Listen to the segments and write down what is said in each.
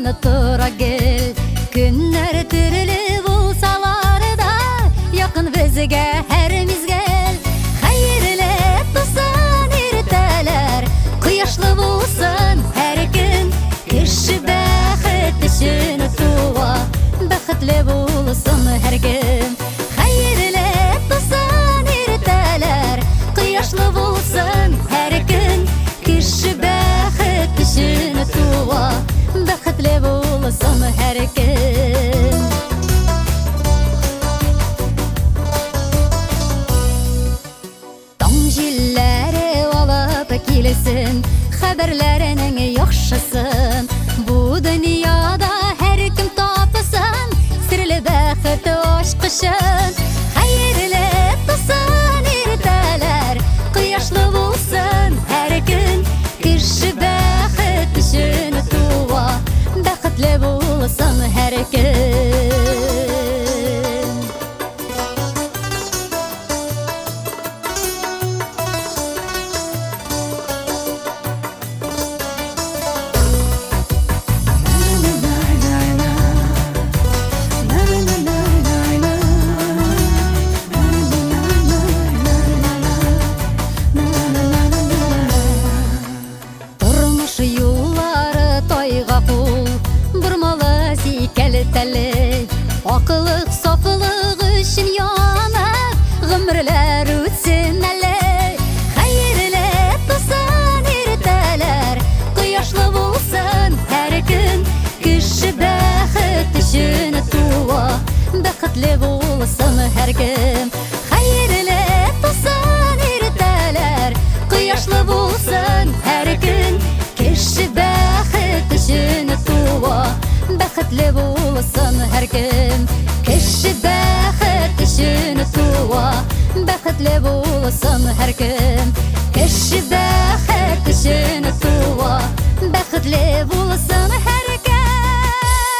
аны тура кел. Күннәр төрле булсалар да, якын безгә һәр мизгел. Хәерле булсын иртәләр, кояшлы булсын һәр көн. Кеше бәхет өчен туа, бәхетле булсын һәр көн. Хәерле булсын иртәләр, кояшлы булсын һәр көн. Кеше бәхет өчен туа, бәхетле булсын һәр көн. Таң җилләре алып килсен, хәбәрләренең яхшысын. Бу дөньяда һәр кем тапсын серле бәхет ачкычын. Хәерле булсын иртәләр, кояшлы булсын һәр көн. Кеше бәхет өчен туа, бәхетле булсын һәр көн. Юллары тайга кул, бормалы сикәле тәле. Акыллык, сафлык өчен янып, гомерләр үтсен әле. Хәерле булсын иртәләр, кояшлы булсын һәр көн. Кеше бәхет өчен туа, бәхетле булсын һәр көн. Хәерле булсын иртәләр, кояшлы булсын һәр көн. Кеше бәхет өчен туа, бәхетле булсын һәр көн. Кеше бәхет өчен туа, бәхетле булсын һәр көн. Кеше бәхет өчен туа, бәхетле булсын һәр көн.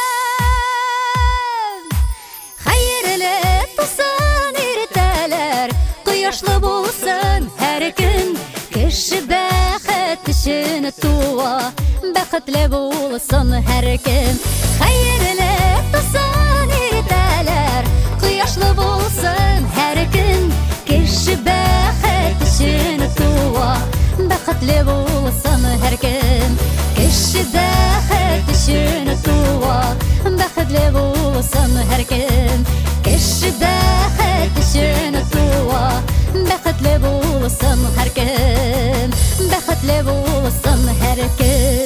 Хәерле булсын иртәләр, кояшлы булсын һәр көн. Кеше бәхет өчен туа, бәхетле булсын һәр көн. Хәерле булсын иртәләр, кояшлы булсын һәр көн. Кеше бәхет өчен туа, бәхетле булсын һәр көн. Кеше бәхет өчен туа, бәхетле булсын һәр көн. Кеше бәхет өчен туа, бәхетле булсын һәр көн. Бәхетле булсын һәр көн.